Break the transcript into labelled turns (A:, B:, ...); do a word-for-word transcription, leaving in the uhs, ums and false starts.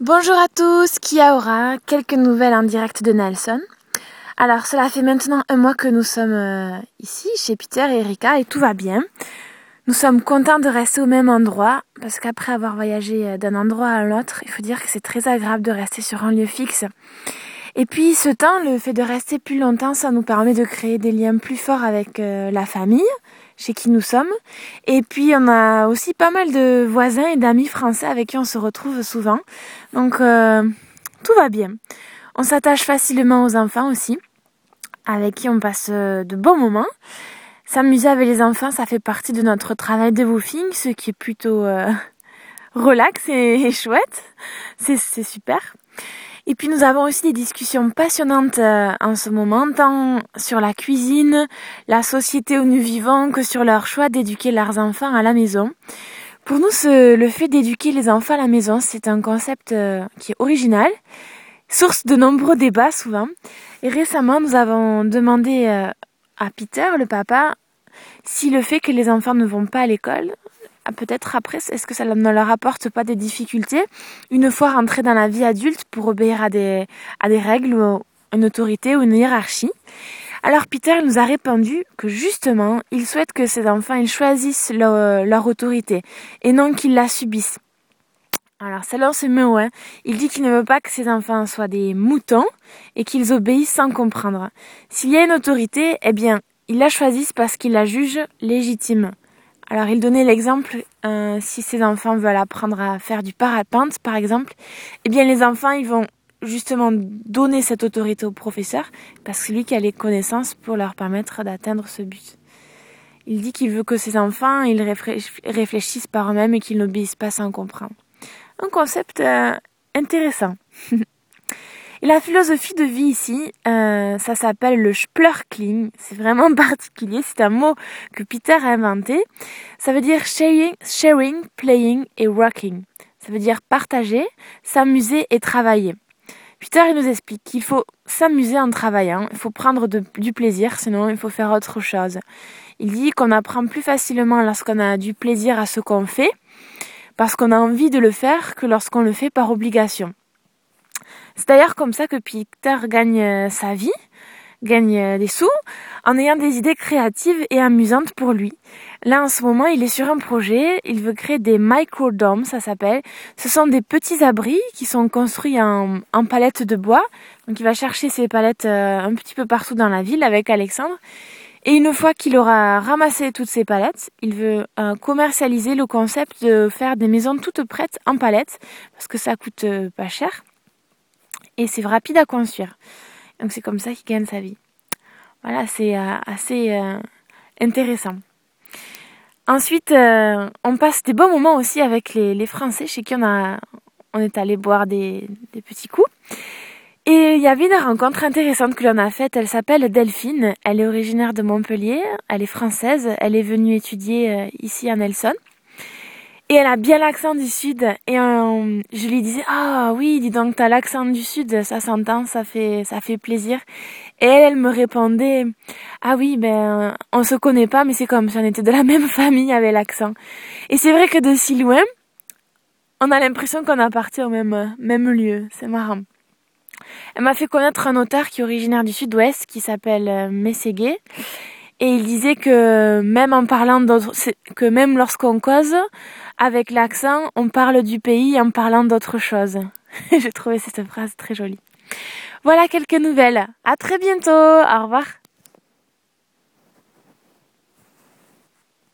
A: Bonjour à tous, Kia Ora, quelques nouvelles en direct de Nelson. Alors cela fait maintenant un mois que nous sommes euh, ici chez Peter et Erika et tout va bien. Nous sommes contents de rester au même endroit parce qu'après avoir voyagé d'un endroit à l'autre, il faut dire que c'est très agréable de rester sur un lieu fixe. Et puis ce temps, le fait de rester plus longtemps, ça nous permet de créer des liens plus forts avec euh, la famille chez qui nous sommes. Et puis on a aussi pas mal de voisins et d'amis français avec qui on se retrouve souvent. Donc euh, tout va bien. On s'attache facilement aux enfants aussi, avec qui on passe de bons moments. S'amuser avec les enfants, ça fait partie de notre travail de woofing, ce qui est plutôt euh, relax et, et chouette. C'est, c'est super. Et puis nous avons aussi des discussions passionnantes euh, en ce moment, tant sur la cuisine, la société où nous vivons, que sur leur choix d'éduquer leurs enfants à la maison. Pour nous, ce, le fait d'éduquer les enfants à la maison, c'est un concept euh, qui est original, source de nombreux débats souvent. Et récemment, nous avons demandé euh, à Peter, le papa, si le fait que les enfants ne vont pas à l'école, peut-être après, est-ce que ça ne leur apporte pas des difficultés une fois rentrés dans la vie adulte pour obéir à des, à des règles ou une autorité ou une hiérarchie. Alors Peter nous a répondu que justement, il souhaite que ses enfants ils choisissent leur, leur autorité et non qu'ils la subissent. Alors selon ce mot, hein, il dit qu'il ne veut pas que ses enfants soient des moutons et qu'ils obéissent sans comprendre. S'il y a une autorité, eh bien, ils la choisissent parce qu'ils la jugent légitime. Alors il donnait l'exemple, euh, si ses enfants veulent apprendre à faire du parapente par exemple, eh bien les enfants ils vont justement donner cette autorité au professeur parce que c'est lui qui a les connaissances pour leur permettre d'atteindre ce but. Il dit qu'il veut que ses enfants ils réfléchissent par eux-mêmes et qu'ils n'obéissent pas sans comprendre. Un concept euh, intéressant. Et la philosophie de vie ici, euh, ça s'appelle le Splurkling. C'est vraiment particulier, c'est un mot que Peter a inventé. Ça veut dire sharing, sharing, playing et working. Ça veut dire partager, s'amuser et travailler. Peter il nous explique qu'il faut s'amuser en travaillant, il faut prendre de, du plaisir, sinon il faut faire autre chose. Il dit qu'on apprend plus facilement lorsqu'on a du plaisir à ce qu'on fait, parce qu'on a envie de le faire que lorsqu'on le fait par obligation. C'est d'ailleurs comme ça que Peter gagne sa vie, gagne des sous, en ayant des idées créatives et amusantes pour lui. Là, en ce moment, il est sur un projet, il veut créer des microdomes, ça s'appelle. Ce sont des petits abris qui sont construits en, en palettes de bois. Donc il va chercher ces palettes euh, un petit peu partout dans la ville avec Alexandre. Et une fois qu'il aura ramassé toutes ces palettes, il veut euh, commercialiser le concept de faire des maisons toutes prêtes en palettes, parce que ça coûte euh, pas cher. Et c'est rapide à construire. Donc c'est comme ça qu'il gagne sa vie. Voilà, c'est euh, assez euh, intéressant. Ensuite, euh, on passe des bons moments aussi avec les, les Français, chez qui on, a, on est allé boire des, des petits coups. Et il y avait une rencontre intéressante que l'on a faite. Elle s'appelle Delphine. Elle est originaire de Montpellier. Elle est française. Elle est venue étudier euh, ici à Nelson. Et elle a bien l'accent du Sud. Et euh, je lui disais, ah oui, dis donc, t'as l'accent du Sud, ça s'entend, ça fait, ça fait plaisir. Et elle, elle me répondait, ah oui, ben, on se connaît pas, mais c'est comme si on était de la même famille avec l'accent. Et c'est vrai que de si loin, on a l'impression qu'on appartient au même, même lieu. C'est marrant. Elle m'a fait connaître un auteur qui est originaire du Sud-Ouest, qui s'appelle Mességué. Et il disait que même en parlant d'autres, que même lorsqu'on cause avec l'accent, on parle du pays en parlant d'autre chose. J'ai trouvé cette phrase très jolie. Voilà quelques nouvelles. À très bientôt. Au revoir.